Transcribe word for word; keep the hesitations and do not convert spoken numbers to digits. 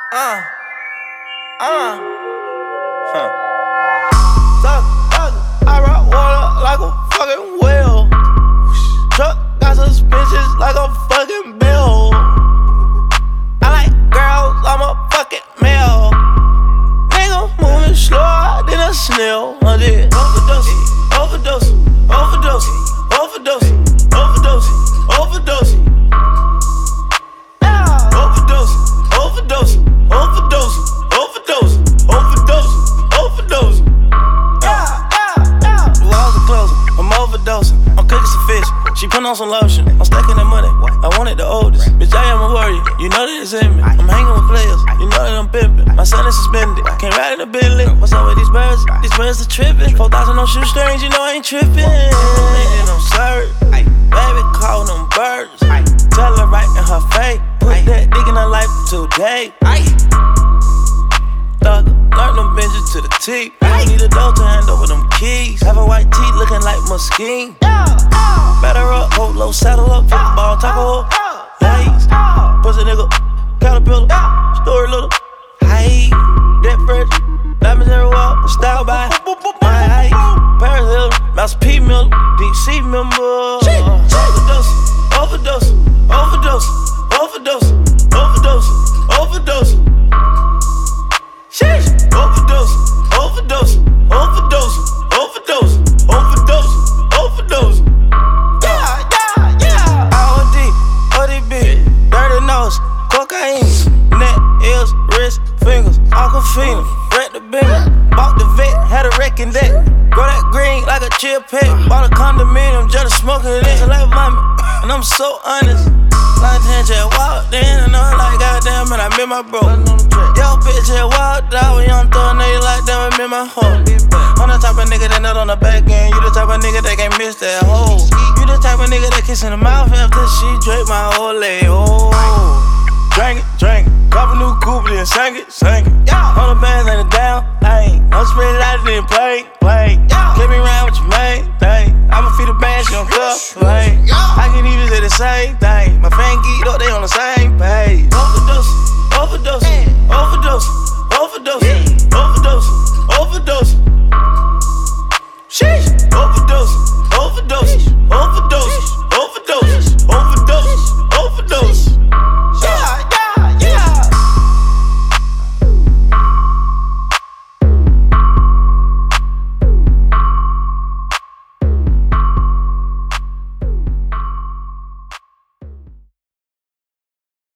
Uh, uh, huh. Suck, suck, I rock water like a fucking whale. Truck got suspicious like a fucking bill. I like girls, I'm a fucking male. Nigga moving slower than a snail. I did overdose, overdose, overdose, overdose, overdose, overdose. Overdose, overdose, overdose, overdose, overdose, overdose. Yeah, yeah, yeah. The walls are closing, I'm overdosing. I'm cooking some fish, she put on some lotion. I'm stacking that money, I wanted the oldest. Bitch, I am a warrior, you know that it's in me. I'm hanging with players, you know that I'm pimping. My son is suspended, can't ride in the Bentley. What's up with these birds? These birds are tripping. four thousand on shoestrings, you know I ain't tripping. I'm served, baby, call them birds. Tell her right in her face, put that dick in her life today. Thug, learn them binges to the T. I need a dough to hand over them keys. Have a white tee looking like Muskeen. Better up, hold low, saddle up, football, taco up. Legs, pussy nigga, caterpillar, story little. Hey, that fresh, diamonds everywhere, style by my height. Paris Hilton, Mouse P Miller, Deep Sea member. Overdose, overdose, overdose, overdose, overdose, overdose. Sheesh. Overdose, overdose, overdose, overdose, overdose, overdose. Yeah, yeah, yeah. O D, O D B, dirty nose, cocaine, neck, ears, wrist, fingers, aquafina, wreck the bin, bought the vet, had a wrecking deck, grow that green like a chill pet, bought a condominium, just smoking it, it's like mommy, and I'm so honest. Like ten just walked in, and I'm like goddamn, man, I miss my bro. Yo, bitch just walked out, when young thug nigga like damn, I miss my hoe. I'm the type of nigga that nut on the back end, you the type of nigga that can't miss that hoe. You the type of nigga that kiss in the mouth after she drape my whole leg. Oh, drink it, drink it, cop a new coupe, then sing it, sing it. On the bands ain't it down, ain't. I'm spread it out, then play, play. Get me round with your main thing. I'ma feed the band, she don't complain. I can even say the same thing. My fan geeked up, they on the same page. Overdose, overdose, overdose, overdose, overdose, overdose. Sheesh. Overdose, overdose,